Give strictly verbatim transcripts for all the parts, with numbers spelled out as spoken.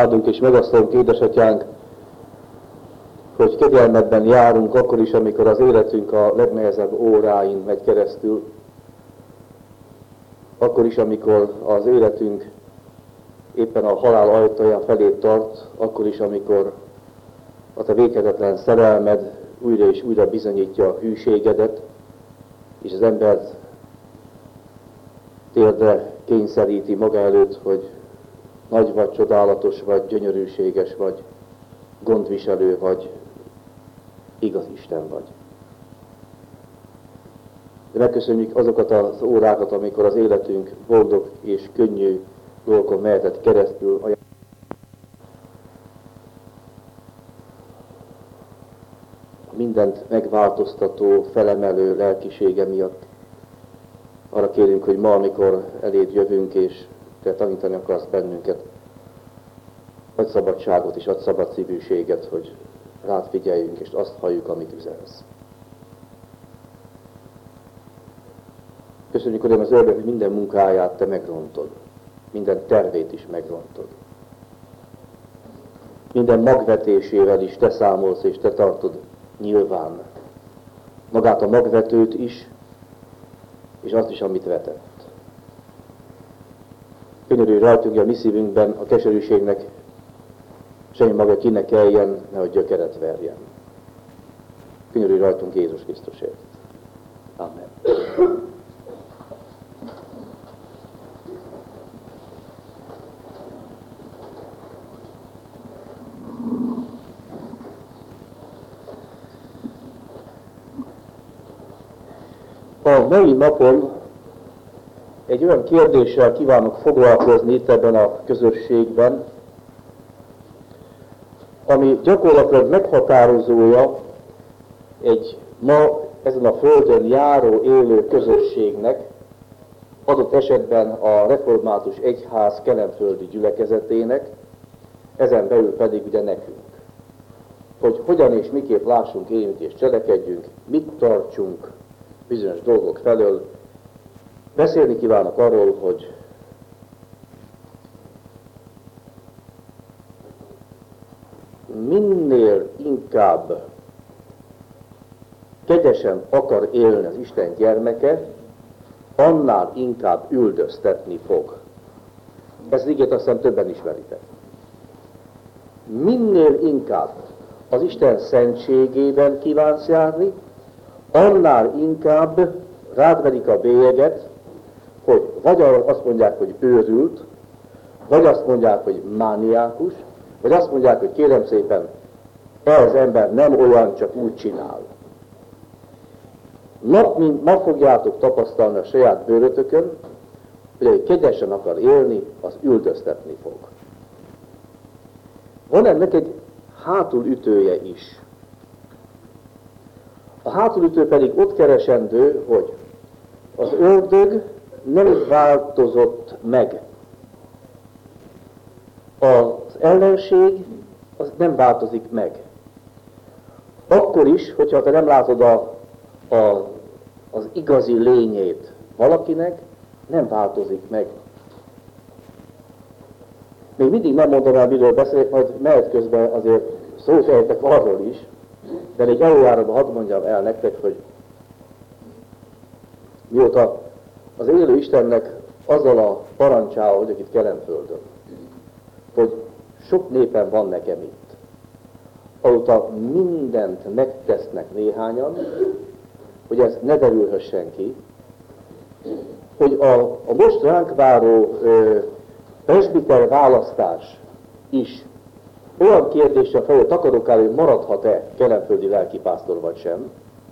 Áldunk és megasztalunk, édesatyánk, hogy kegyelmedben járunk akkor is, amikor az életünk a legnehezebb óráin megy keresztül, akkor is, amikor az életünk éppen a halál ajtaján felé tart, akkor is, amikor a te véghetetlen szerelmed újra és újra bizonyítja a hűségedet, és az embert térdre kényszeríti maga előtt, hogy nagy vagy, csodálatos vagy, gyönyörűséges vagy, gondviselő vagy, igaz Isten vagy. De megköszönjük azokat az órákat, amikor az életünk boldog és könnyű dolgokon mehetett keresztül. A mindent megváltoztató, felemelő lelkisége miatt arra kérünk, hogy ma, amikor eléd jövünk, és te tanítani akarsz bennünket, adj szabadságot és adj szabad szívűséget, hogy rád figyeljünk, és azt halljuk, amit üzensz. Köszönjük, Uram, az Ördög, hogy minden munkáját te megrontod. Minden tervét is megrontod. Minden magvetésével is te számolsz, és te tartod nyilván. Magát a magvetőt is, és azt is, amit vetett. Könyörülj rajtunk, a mi szívünkben a keserűségnek semmi maga ki ne keljen, nehogy gyökeret verjen. Könyörülj rajtunk Jézus Krisztusért. Amen. A mai napon egy olyan kérdéssel kívánok foglalkozni itt ebben a közösségben, ami gyakorlatilag meghatározója egy ma ezen a földön járó, élő közösségnek, adott esetben a református egyház kelenföldi gyülekezetének, ezen belül pedig ugye nekünk. Hogy hogyan és miképp lássunk, éljünk és cselekedjünk, mit tartsunk bizonyos dolgok felől. Beszélni kívánok arról, hogy minél inkább kegyesen akar élni az Isten gyermeke, annál inkább üldöztetni fog. Ezt ígét azt hiszem többen ismeritek. Minél inkább az Isten szentségében kívánsz járni, annál inkább rád verik a bélyeget, hogy vagy azt mondják, hogy őrült, vagy azt mondják, hogy mániákus, vagy azt mondják, hogy kérem szépen, ez az ember nem olyan, csak úgy csinál. Nap mint nap fogjátok tapasztalni a saját bőrötökön, hogy egy kegyesen akar élni, az üldöztetni fog. Van ennek egy hátulütője is. A hátulütő pedig ott keresendő, hogy az ördög nem változott meg. Az ellenség az nem változik meg. Akkor is, hogyha te nem látod a, a, az igazi lényét valakinek, nem változik meg. Még mindig nem mondom el, miről beszélek, majd mehet közben azért szót ejtek arról is, de még előjáróban hadd mondjam el nektek, hogy mióta az élő Istennek azzal a parancsával vagyok itt Kelenföldön, hogy sok népen van nekem itt, azóta mindent megtesznek néhányan, hogy ez ne derülhessen ki, hogy a, a most ránk váró ö, presbiter választás is olyan kérdéssel fel, hogy takarok el, hogy maradhat-e kelenföldi lelkipásztor vagy sem.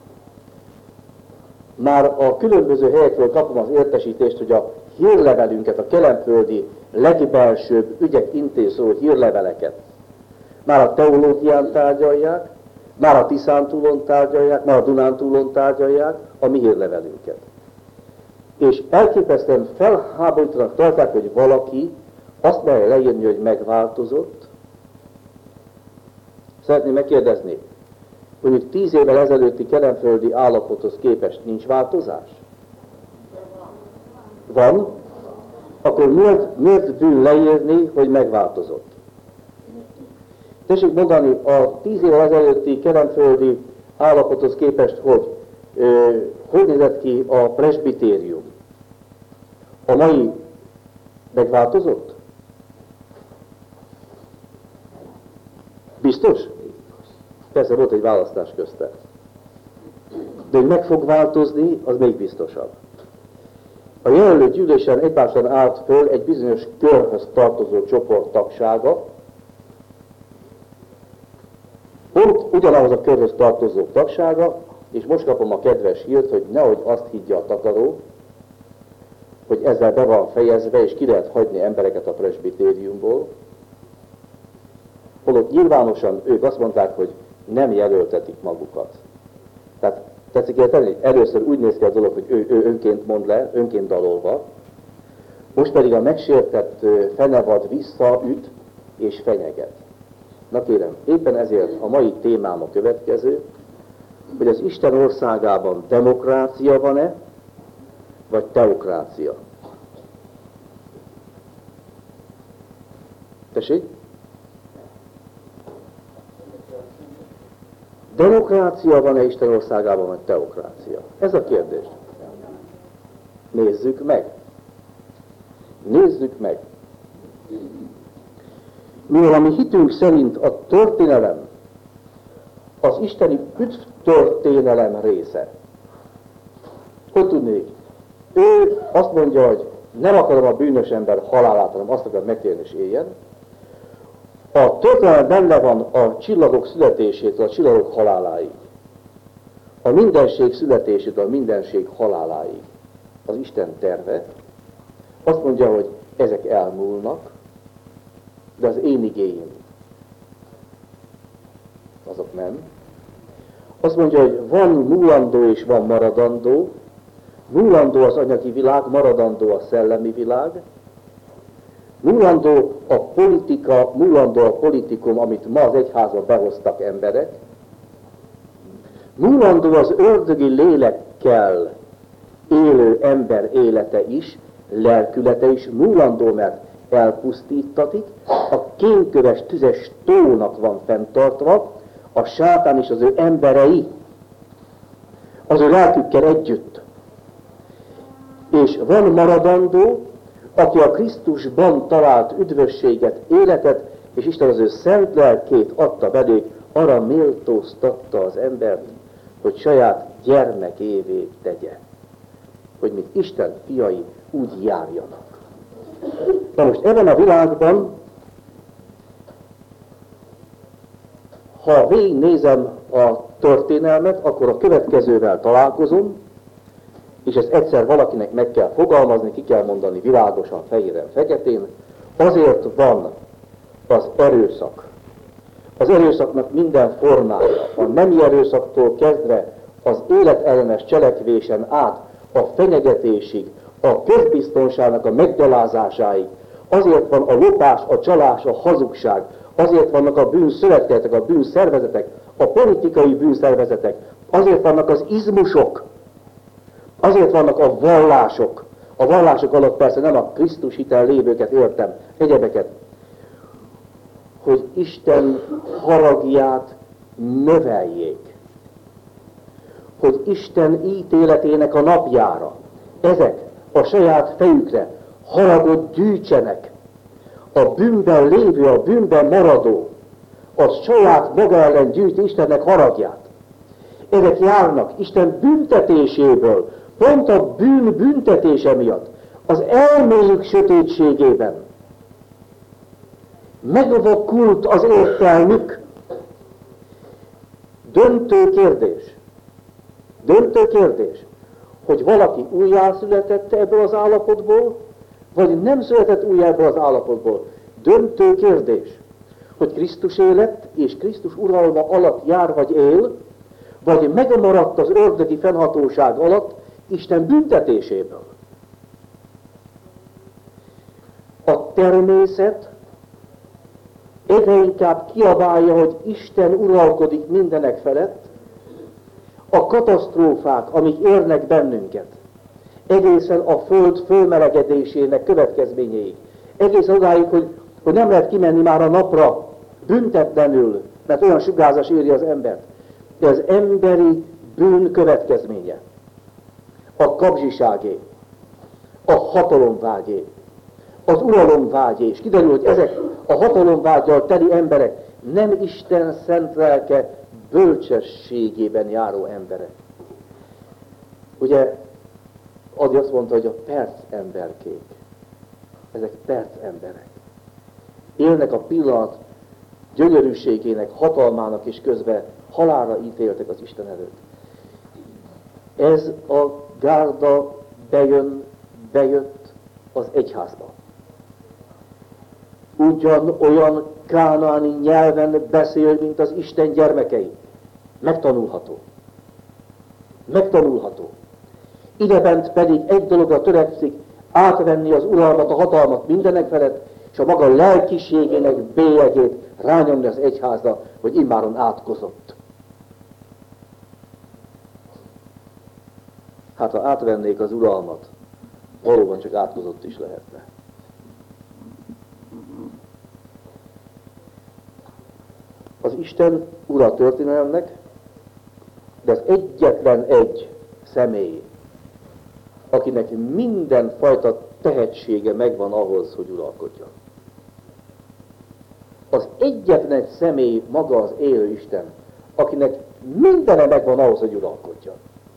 Már a különböző helyekről kapom az értesítést, hogy a hírlevelünket, a kelenföldi legbelsőbb ügyek intéző hírleveleket már a teológián tárgyalják, már a Tiszántúlon tárgyalják, már a Dunántúlon tárgyalják a mi hírlevelünket. És elképesztően felháborítanak tartják, hogy valaki azt merje leírni, hogy megváltozott. Szeretném megkérdezni, hogy mondjuk tíz évvel ezelőtti kelenföldi állapothoz képest nincs változás? Van? Akkor miért, miért bűn leírni, hogy megváltozott? Tessék mondani, a tíz évvel ezelőtti kelenföldi állapothoz képest, hogy ö, hogy nézett ki a presbitérium? A mai megváltozott? Biztos? Persze volt egy választás közte. De hogy meg fog változni, az még biztosabb. A jelenlő gyűlésen egymáson állt föl egy bizonyos körhöz tartozó csoport tagsága, pont ugyanahoz a körhöz tartozó tagsága, és most kapom a kedves hírt, hogy nehogy azt higgye a takaró, hogy ezzel be van fejezve, és ki lehet hagyni embereket a presbitériumból, holott nyilvánosan ők azt mondták, hogy nem jelöltetik magukat. Tehát tetszik érteni? Először úgy néz ki a dolog, hogy ő, ő önként mond le, önként dalolva, most pedig a megsértett fenevad visszaüt és fenyeget. Na kérem, éppen ezért a mai témám a következő, hogy az Isten országában demokrácia van-e, vagy teokrácia. Tessék? Demokrácia van-e Isten országában, vagy teokrácia? Ez a kérdés. Nézzük meg. Nézzük meg. Mivel a mi hitünk szerint a történelem az isteni üdvtörténelem része. Hogy tudnék? Ő azt mondja, hogy nem akarom a bűnös ember halálát, hanem azt akarom megtérni és éljen. A történelem benne van a csillagok születésétől a csillagok haláláig. A mindenség születésétől a mindenség haláláig. Az Isten terve. Azt mondja, hogy ezek elmúlnak, de az én igéim, azok nem. Azt mondja, hogy van múlandó és van maradandó. Múlandó az anyagi világ, maradandó a szellemi világ. Múlandó a politika, múlandó a politikum, amit ma az egyházba behoztak emberek. Múlandó az ördögi lélekkel élő ember élete is, lelkülete is, múlandó, mert elpusztítatik, a kénköves tüzes tónak van fenntartva, a sátán és az ő emberei, az ő lelkükkel együtt. És van maradandó, aki a Krisztusban talált üdvösséget, életet, és Isten az ő szent lelkét adta belék, arra méltóztatta az embert, hogy saját gyermekévé tegye. Hogy mint Isten fiai úgy járjanak. Na most ebben a világban, ha végignézem a történelmet, akkor a következővel találkozom, és ezt egyszer valakinek meg kell fogalmazni, ki kell mondani világosan, fehéren, feketén, azért van az erőszak. Az erőszaknak minden formája, a nemi erőszaktól kezdve az életellenes cselekvésen át, a fenyegetésig, a közbiztonságnak a meggyalázásáig, azért van a lopás, a csalás, a hazugság, azért vannak a bűnszövetkezetek, a bűnszervezetek, a politikai bűnszervezetek, azért vannak az izmusok, azért vannak a vallások. A vallások alatt persze nem a Krisztus hitel lévőket értem, egyebeket, hogy Isten haragját növeljék. Hogy Isten ítéletének a napjára ezek a saját fejükre haragot gyűjtsenek. A bűnben lévő, a bűnben maradó, az saját maga ellen gyűjti Istennek haragját. Ezek járnak Isten büntetéséből, pont a bűn büntetése miatt, az elméjük sötétségében. Megvakult az értelmük. Döntő kérdés. Döntő kérdés, hogy valaki újjászületett ebből az állapotból, vagy nem született újjá ebből az állapotból. Döntő kérdés, hogy Krisztus élet és Krisztus uralma alatt jár vagy él, vagy megmaradt az ördögi fennhatóság alatt Isten büntetéséből. A természet egyre inkább kiabálja, hogy Isten uralkodik mindenek felett. A katasztrófák, amik érnek bennünket, egészen a föld fölmelegedésének következményéig, egészen odáig, hogy, hogy nem lehet kimenni már a napra büntetlenül, mert olyan sugárzás éri az embert, de az emberi bűn következménye, a kapzsiságé, a hatalomvágyé, az uralomvágyé, és kiderül, hogy ezek a hatalomvágyal teli emberek nem Isten szent lelke bölcsességében járó emberek. Ugye Adi azt mondta, hogy a perc emberkék, ezek perc emberek. Élnek a pillanat gyönyörűségének, hatalmának, és közben halálra ítéltek az Isten előtt. Ez a gárda bejön, bejött az egyházba. Ugyan olyan kánaáni nyelven beszél, mint az Isten gyermekei. Megtanulható. Megtanulható. Idebent pedig egy dologra törekszik, átvenni az uralmat, a hatalmat mindenek felett, és a maga lelkiségének bélyegét rányomni az egyházra, hogy immáron átkozott. Hát ha átvennék az uralmat, valóban csak átkozott is lehetne. Az Isten ura történelemnek, de az egyetlen egy személy, akinek mindenfajta tehetsége megvan ahhoz, hogy uralkodjon. Az egyetlen egy személy maga az élő Isten, akinek mindene megvan ahhoz, hogy uralkodjon.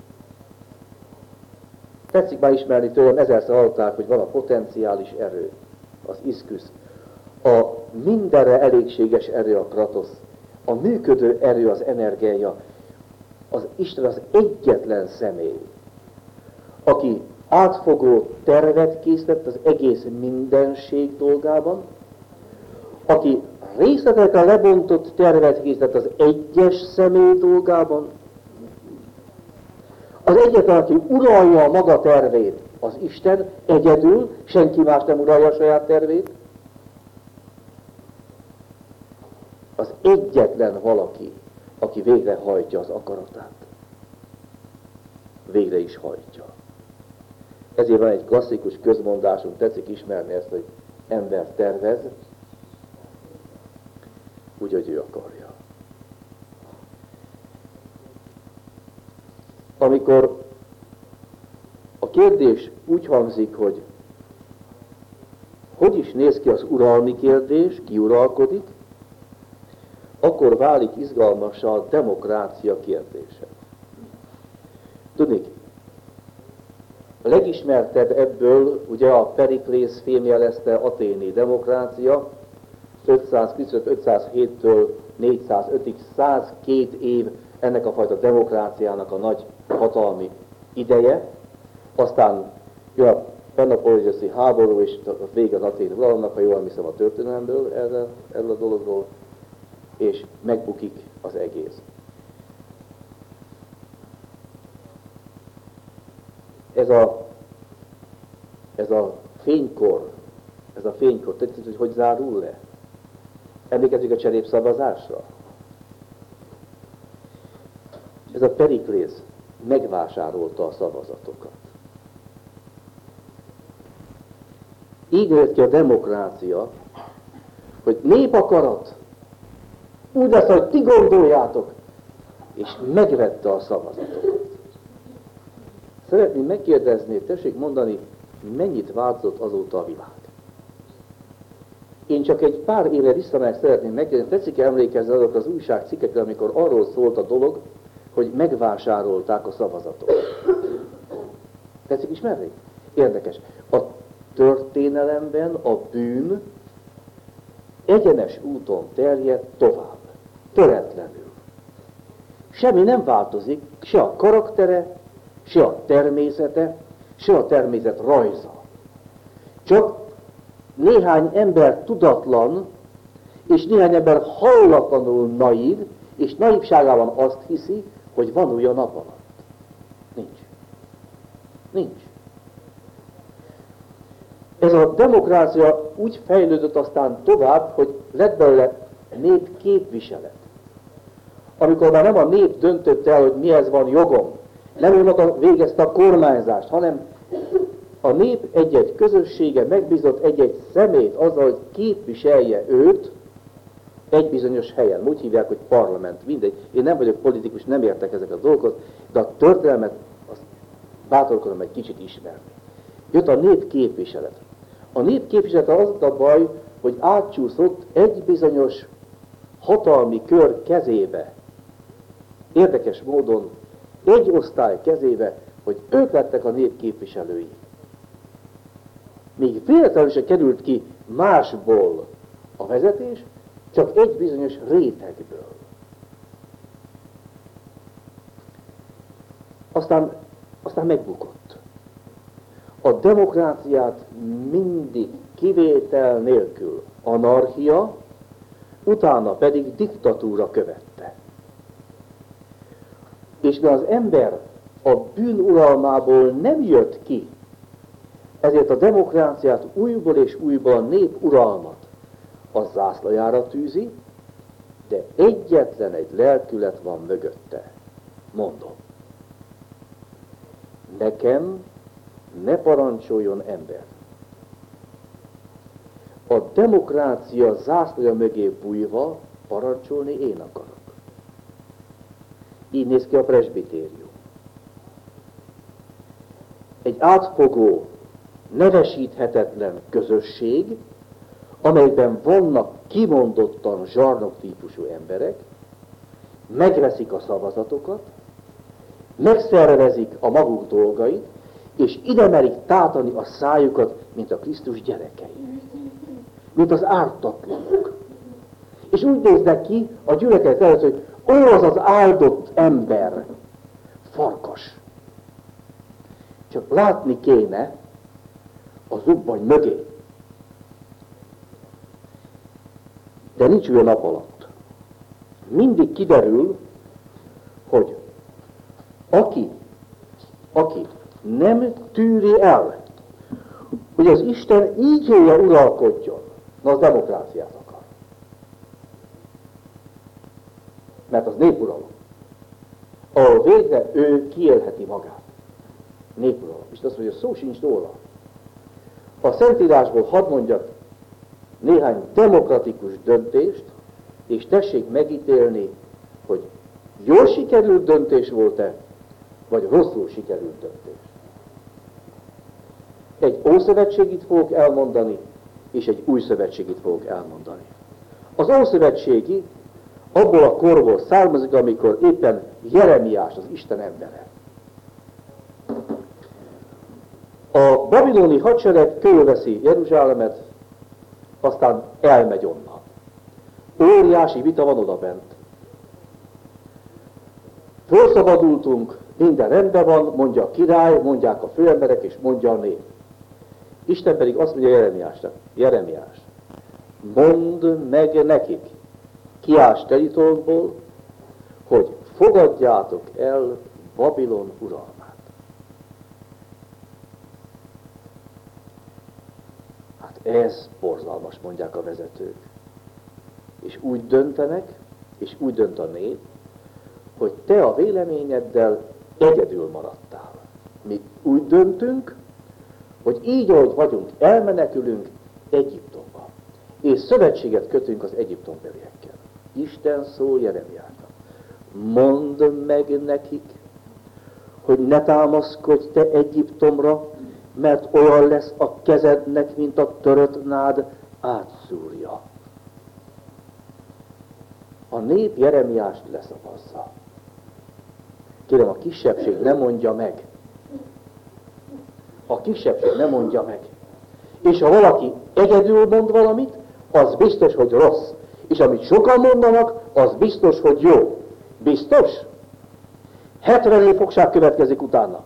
Tetszik már ismerni tőlem, ezerszer hallották, hogy van a potenciális erő, az iszkusz, a mindenre elégséges erő a kratosz, a működő erő az energiája. Az Isten az egyetlen személy, aki átfogó tervet készített az egész mindenség dolgában, aki részletekre lebontott tervet készített az egyes személy dolgában, az egyetlen, aki uralja a maga tervét, az Isten egyedül, senki más nem uralja a saját tervét, az egyetlen valaki, aki végrehajtja az akaratát. Végre is hajtja. Ezért van egy klasszikus közmondásunk, tetszik ismerni ezt, hogy ember tervez, úgy, hogy ő akarja. Amikor a kérdés úgy hangzik, hogy hogy is néz ki az uralmi kérdés, ki uralkodik, akkor válik izgalmas a demokrácia kérdése. Tudnék, a legismertebb ebből ugye a Periklész fémjelezte athéni demokrácia, ötszázötvenöt-ötszázhéttől négyszázötig százkettő év ennek a fajta demokráciának a nagy hatalmi ideje, aztán jön a Peloponnészi háború, és a vége az athéni uralomnak, ha jól hiszem a történelemből erről, erről a dologról, és megbukik az egész. Ez a, ez a fénykor, ez a fénykor, tudod, hogy hogy zárul le? Emlékezzük a cserépszavazásra? Ez a Periklész megvásárolta a szavazatokat. Így jött ki a demokrácia, hogy népakarat, úgy lesz, hogy ti gondoljátok, és megvette a szavazatokat. Szeretném megkérdezni, tessék mondani, mennyit változott azóta a világ. Én csak egy pár éve visszamegyek szeretném megkérdezni, tetszik emlékezni azok az újságcikkekre, amikor arról szólt a dolog, hogy megvásárolták a szavazatokat. Tetszik ismerni? Érdekes. A történelemben a bűn egyenes úton terjed tovább, töretlenül. Semmi nem változik, se a karaktere, se a természete, se a természet rajza. Csak néhány ember tudatlan, és néhány ember hallatlanul naív, és naivságában azt hiszi, hogy van új a nap alatt. Nincs. Nincs. Ez a demokrácia úgy fejlődött aztán tovább, hogy lett belőle népképviselet. Amikor már nem a nép döntött el, hogy mihez van jogom, nem ő maga végezte a kormányzást, hanem a nép egy-egy közössége megbízott egy-egy szemét azzal, hogy képviselje őt egy bizonyos helyen, úgy hívják, hogy parlament, mindegy. Én nem vagyok politikus, nem értek ezeket a dolgokat, de a történelmet azt bátorkodom egy kicsit ismerni. Jött a népképviselet. A népképviselet az a baj, hogy átcsúszott egy bizonyos hatalmi kör kezébe, érdekes módon egy osztály kezébe, hogy ők lettek a népképviselői. Még véletlenül se került ki másból a vezetés, csak egy bizonyos rétegből. Aztán, aztán megbukott. A demokráciát mindig kivétel nélkül anarchia, utána pedig diktatúra követte. És de az ember a bűn uralmából nem jött ki, ezért a demokráciát újból és újból a nép uralmat a zászlajára tűzi, de egyetlen egy lelkület van mögötte. Mondom, nekem ne parancsoljon ember. A demokrácia zászlaja mögé bújva parancsolni én akarok. Így néz ki a presbitérium. Egy átfogó, nevesíthetetlen közösség, amelyben vannak kimondottan zsarnoktípusú emberek, megveszik a szavazatokat, megszervezik a maguk dolgait, és ide merik tátani a szájukat, mint a Krisztus gyerekei, mint az ártatlanok. És úgy néznek ki a gyülekezet előtt, hogy ó, az az áldott ember, farkas. Csak látni kéne a zubbany mögé. De nincs olyan nap alatt. Mindig kiderül, hogy aki, aki nem tűri el, hogy az Isten így jöjjön uralkodjon, na az demokráciát akar. Mert az népuralom. Ahol végre ő kiélheti magát. Népuralom. És azt mondja, szó sincs róla. A Szentírásból hadd mondjak néhány demokratikus döntést, és tessék megítélni, hogy jól sikerült döntés volt-e, vagy rosszul sikerült döntés. Egy ószövetségit fogok elmondani, és egy új szövetségit fogok elmondani. Az ószövetségi abból a korból származik, amikor éppen Jeremiás, az Isten embere. A babiloni hadsereg körülveszi Jeruzsálemet, aztán elmegy onnan. Óriási vita van odabent. Fölszabadultunk, minden rendben van, mondja a király, mondják a főemberek, és mondja a nép. Isten pedig azt mondja Jeremiásnak, Jeremiás, mondd meg nekik, kiállsz telitolkból, hogy fogadjátok el Babilon uralmát. Hát ez borzalmas, mondják a vezetők. És úgy döntenek, és úgy dönt a nép, hogy te a véleményeddel egyedül maradtál. Mi úgy döntünk, hogy így, ahogy vagyunk, elmenekülünk Egyiptomba, és szövetséget kötünk az egyiptombeliekkel. Isten szól Jeremiásnak. Mondd meg nekik, hogy ne támaszkodj te Egyiptomra, mert olyan lesz a kezednek, mint a törött nád átszúrja. A nép Jeremiást leszavazza. Kérem, a kisebbség nem mondja meg. A kisebbség nem mondja meg. És ha valaki egyedül mond valamit, az biztos, hogy rossz. És amit sokan mondanak, az biztos, hogy jó. Biztos? hetven év fogság következik utána.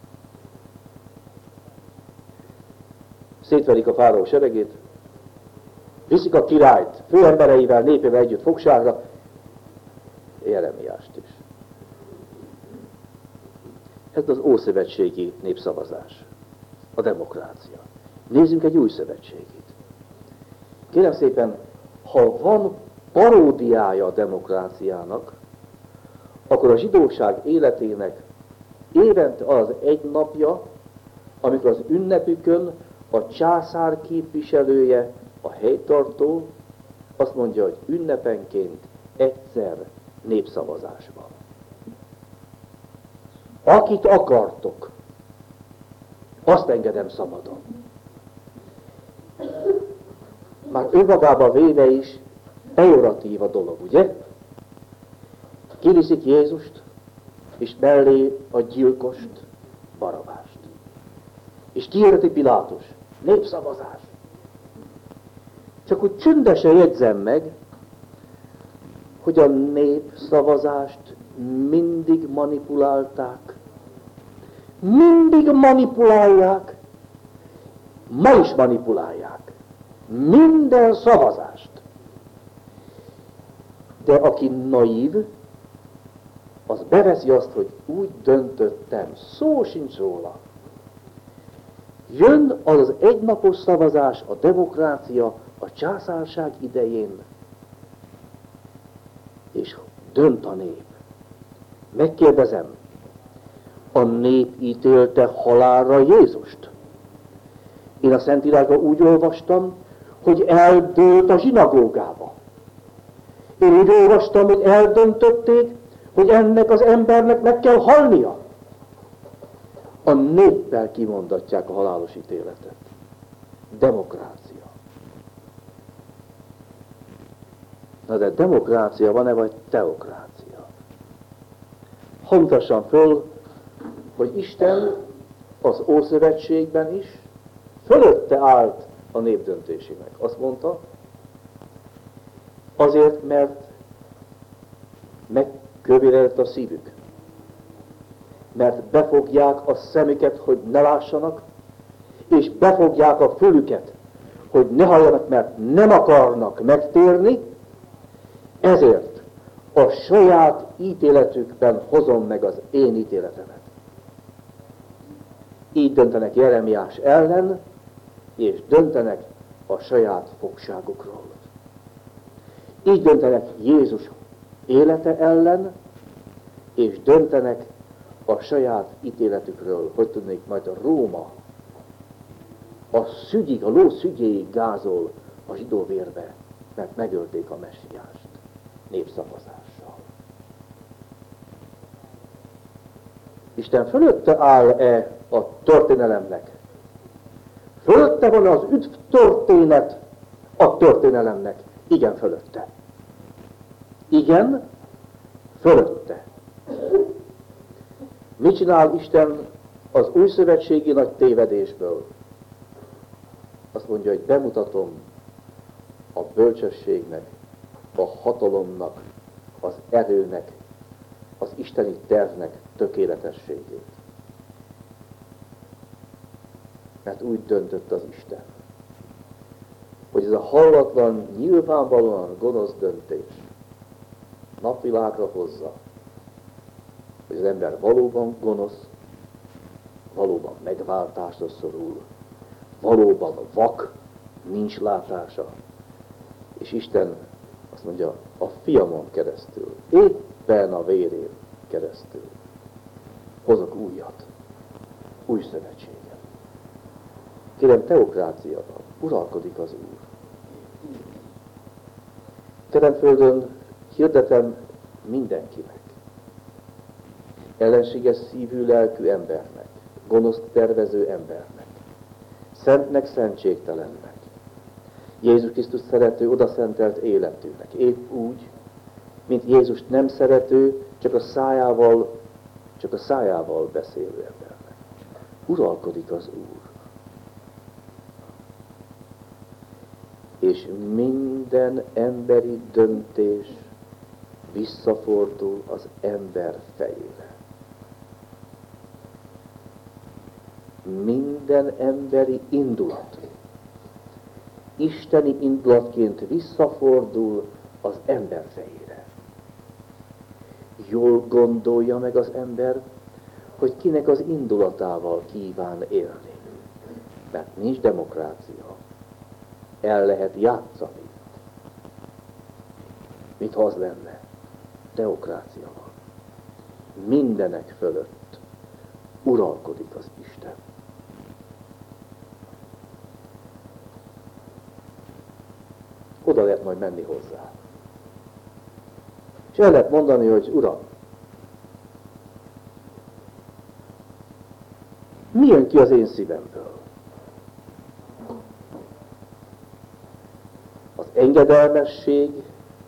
Szétverik a fáraó seregét, viszik a királyt főembereivel, népével együtt fogságra, Jeremiást is. Ez az ószövetségi népszavazás, a demokrácia. Nézzünk egy új szövetségét. Kérem szépen, ha van paródiája a demokráciának, akkor a zsidóság életének évente az egy napja, amikor az ünnepükön a császár képviselője, a helytartó, Azt mondja, hogy ünnepenként egyszer népszavazás van. Akit akartok, azt engedem szabadon. Már önmagában véve is pejoratív a dolog, ugye? Kiviszik Jézust, és mellé a gyilkost, Barabást. És kiirdeti Pilátus, népszavazás. Csak úgy csündesen jegyzem meg, hogy a népszavazást mindig manipulálták. Mindig manipulálják. Ma is manipulálják. Minden szavazást. De aki naív, az beveszi azt, hogy úgy döntöttem, szó sincs róla. Jön az az egynapos szavazás, a demokrácia, a császárság idején, és dönt a nép. Megkérdezem, a nép ítélte halálra Jézust? Én a Szentírásban úgy olvastam, hogy eldőlt a zsinagógába. Én úgy olvastam, hogy eldöntötték, hogy ennek az embernek meg kell halnia. A néppel kimondatják a halálos ítéletet. Demokrácia. Na de demokrácia van-e, vagy teokrácia? Hontassam föl, hogy Isten az Ószövetségben is fölötte állt a nép döntésének. Azt mondta, azért, mert megkövéredett a szívük. Mert befogják a szemüket, hogy ne lássanak, és befogják a fülüket, hogy ne halljanak, mert nem akarnak megtérni, ezért a saját ítéletükben hozom meg az én ítéletemet. Így döntenek Jeremiás ellen, és döntenek a saját fogságukról. Így döntenek Jézus élete ellen, és döntenek a saját ítéletükről, hogy tudnék, majd a Róma a szügyig, a ló szügyéig gázol a zsidó vérbe, mert megölték a messiást népszavazással. Isten fölötte áll-e a történelemnek? Fölötte van az üdv történet a történelemnek? Igen, fölötte. Igen, fölötte. Mit csinál Isten az új szövetségi nagy tévedésből? Azt mondja, hogy bemutatom a bölcsességnek, a hatalomnak, az erőnek, az isteni tervnek tökéletességét. Mert úgy döntött az Isten, hogy ez a hallatlan, nyilvánvalóan gonosz döntés napvilágra hozza, hogy az ember valóban gonosz, valóban megváltásra szorul, valóban vak, nincs látása. És Isten azt mondja, a fiamon keresztül, éppen a vérén keresztül hozok újat, új szövetséget. Kérem, teokrácia van, uralkodik az Úr. Teremföldön hirdetem mindenkinek, ellenséges szívű lelkű embernek, gonosz tervező embernek, szentnek, szentségtelennek, Jézus Krisztus szerető, odaszentelt életűnek, épp úgy, mint Jézust nem szerető, csak a szájával, csak a szájával beszélő embernek. Uralkodik az Úr. És minden emberi döntés visszafordul az ember fejére. Minden emberi indulat isteni indulatként visszafordul az ember fejére. Jól gondolja meg az ember, hogy kinek az indulatával kíván élni. Mert nincs demokrácia. El lehet játszani. Mintha az lenne. Teokrácia van. Mindenek fölött uralkodik az Isten. Oda lehet majd menni hozzá. És el lehet mondani, hogy Uram, mi jön ki az én szívemből? Az engedelmesség,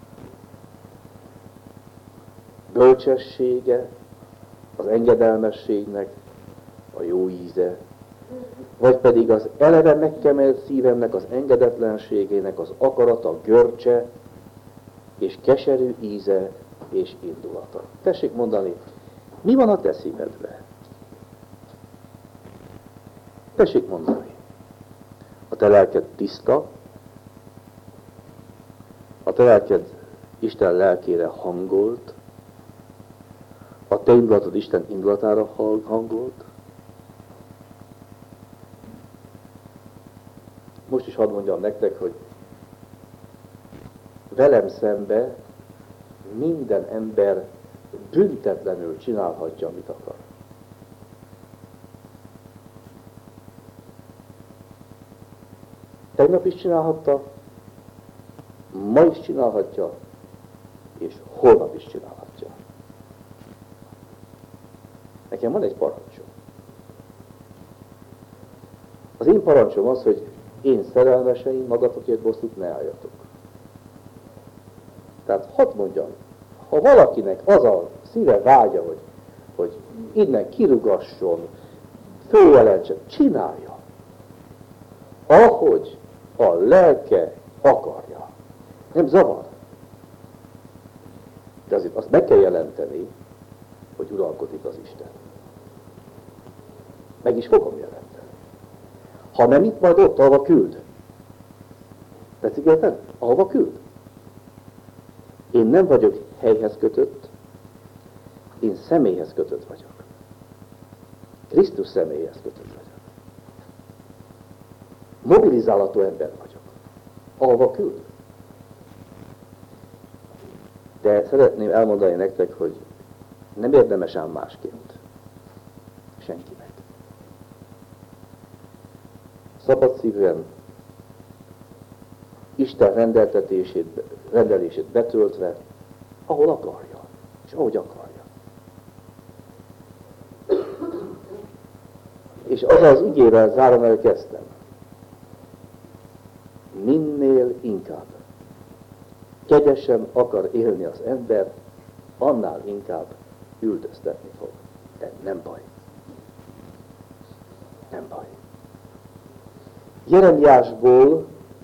bölcsessége, az engedelmességnek a jó íze, vagy pedig az eleve megkemelt szívemnek az engedetlenségének az akarata, görcse, és keserű íze és indulata. Tessék mondani, mi van a te szívedben? Tessék mondani, a te lelked tiszta, a te lelked Isten lelkére hangolt, a te indulatod Isten indulatára hangolt. Most is hadd mondjam nektek, hogy velem szembe minden ember büntetlenül csinálhatja, amit akar. Tegnap is csinálhatta, ma is csinálhatja, és holnap is csinálhatja. Nekem van egy parancsom. Az én parancsom az, hogy én szerelmeseim, magatokért bosszút ne álljatok. Tehát hadd mondjam, ha valakinek az a szíve vágya, hogy, hogy innen kirugasson, följelentse, csinálja. Ahogy a lelke akarja. Nem zavar. De azért azt meg kell jelenteni, hogy uralkodik az Isten. Meg is fogom jelenteni. Ha nem itt, majd ott, ahova küld. Tetszik érteni? Ahova küld. Én nem vagyok helyhez kötött, én személyhez kötött vagyok. Krisztus személyhez kötött vagyok. Mobilizálható ember vagyok. Ahova küld. De szeretném elmondani nektek, hogy nem érdemes ám másként. Senkinek. Szabadszívűen Isten rendeltetését, rendelését betöltve, ahol akarja, és ahogy akarja. És az az igével zárom el, kezdtem. Minél inkább kegyesen akar élni az ember, annál inkább üldöztetni fog. De nem baj. Nem baj. Jeremiásból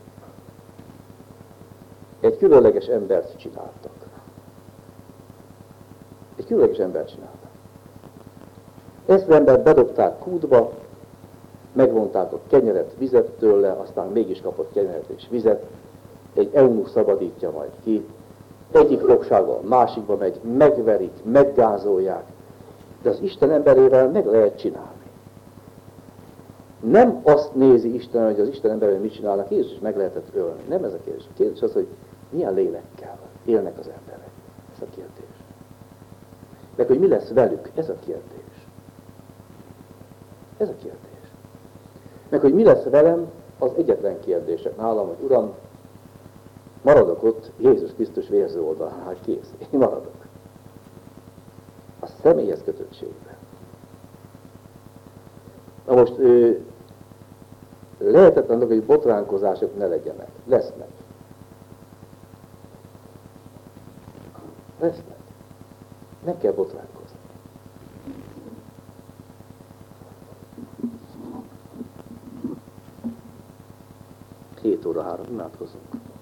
egy különleges embert csináltak. Egy különleges embert csináltak. Ezt az embert bedobták kútba, megvonták a kenyeret, vizet tőle, aztán mégis kapott kenyeret és vizet, egy eunuch szabadítja majd ki, egyik fogsággal másikba megy, megverik, meggázolják, de az Isten emberével meg lehet csinálni. Nem azt nézi Isten, hogy az Isten emberével mit csinálnak, Jézus is meg lehetett ölni. Nem ez a kérdés. A kérdés az, hogy milyen lélekkel élnek az emberek. Ez a kérdés. Meg hogy mi lesz velük, ez a kérdés. Ez a kérdés. Meg hogy mi lesz velem, az egyetlen kérdések nálam, hogy Uram, maradok ott Jézus Krisztus vérző oldalán, hát kész, én maradok. A személyhez kötöttségben. Na most ő, lehetetlen, hogy botránkozások ne legyenek. Lesznek. Lesznek. Nem kell botránkozni. Hét óra három, imádkozunk.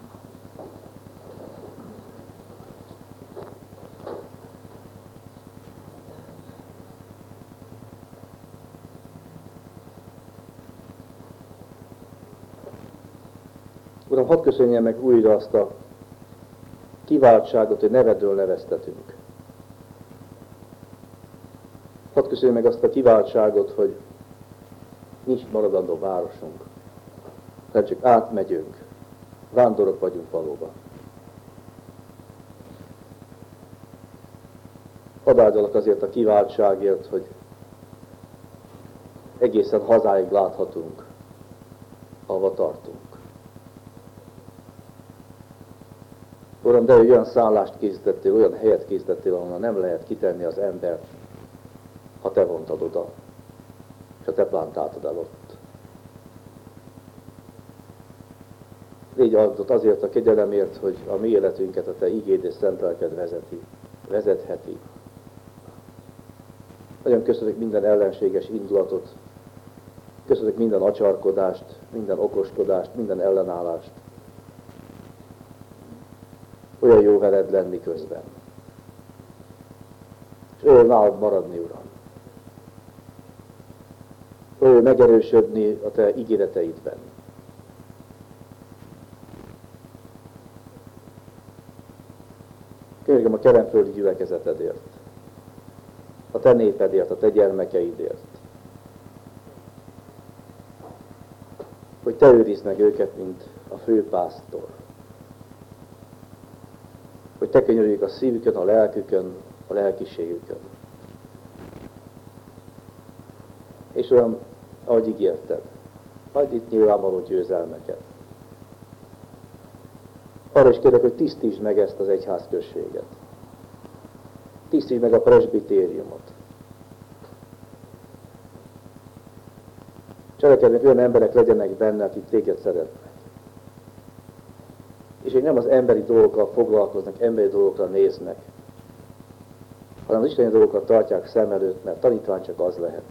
Uram, hadd köszönjem meg újra azt a kiváltságot, hogy nevedről neveztetünk. Hadd köszönjem meg azt a kiváltságot, hogy nincs maradandó városunk, hanem csak átmegyünk, vándorok vagyunk valóban. Hadd áldjalak azért a kiváltságért, hogy egészen hazáig láthatunk, ahova tartunk. Uram, de olyan szállást készítettél, olyan helyet készítettél, ahonnan nem lehet kitenni az embert, ha te vontad oda, és ha te plántáltad el ott. Légy adott azért a kegyelemért, hogy a mi életünket a te igéd és szent lelked vezeti, vezetheti. Nagyon köszönök minden ellenséges indulatot, köszönök minden acsarkodást, minden okoskodást, minden ellenállást. Olyan jó veled lenni közben. És olyan nálad maradni, Uram. Olyan megerősödni a te ígéreteidben. Könyörgöm a kelenföldi gyülekezetedért, a te népedért, a te gyermekeidért, hogy te őrizd meg őket, mint a főpásztor. Hogy te könyörüljük a szívükön, a lelkükön, a lelkiségükön. És olyan, ahogy ígérted, hagyd itt nyilvánvaló győzelmeket. Arra is kérlek, hogy tisztítsd meg ezt az egyházközséget. Tisztítsd meg a presbitériumot. Cselekednek, olyan emberek legyenek benne, akik téged szeretnek. És hogy nem az emberi dolgokkal foglalkoznak, emberi dolgokra néznek, hanem az isteni dolgokat tartják szem előtt, mert tanítvány csak az lehet.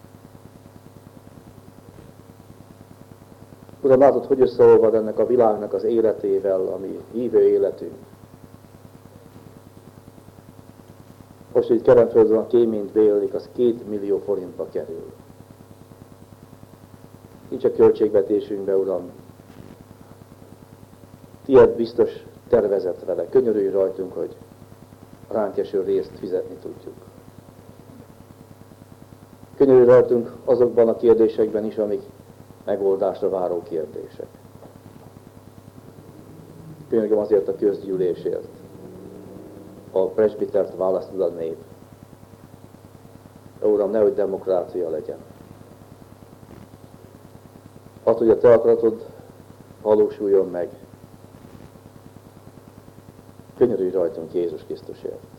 Uram, látod, hogy összeolvad ennek a világnak az életével, ami hívő életünk. Most, hogy Kelenföldön a kéményt bélik, az két millió forintba kerül. Nincs a költségvetésünkbe, Uram. Tied biztos tervezett vele. Könyörülj rajtunk, hogy ránk eső részt fizetni tudjuk. Könyörülj rajtunk azokban a kérdésekben is, amik megoldásra váró kérdések. Könyörgöm azért a közgyűlésért. A presbitert választod a nép. De Uram, nehogy demokrácia legyen. Attól, hogy a te akaratod valósuljon meg. Könyörülj rajtunk Jézus Krisztusért.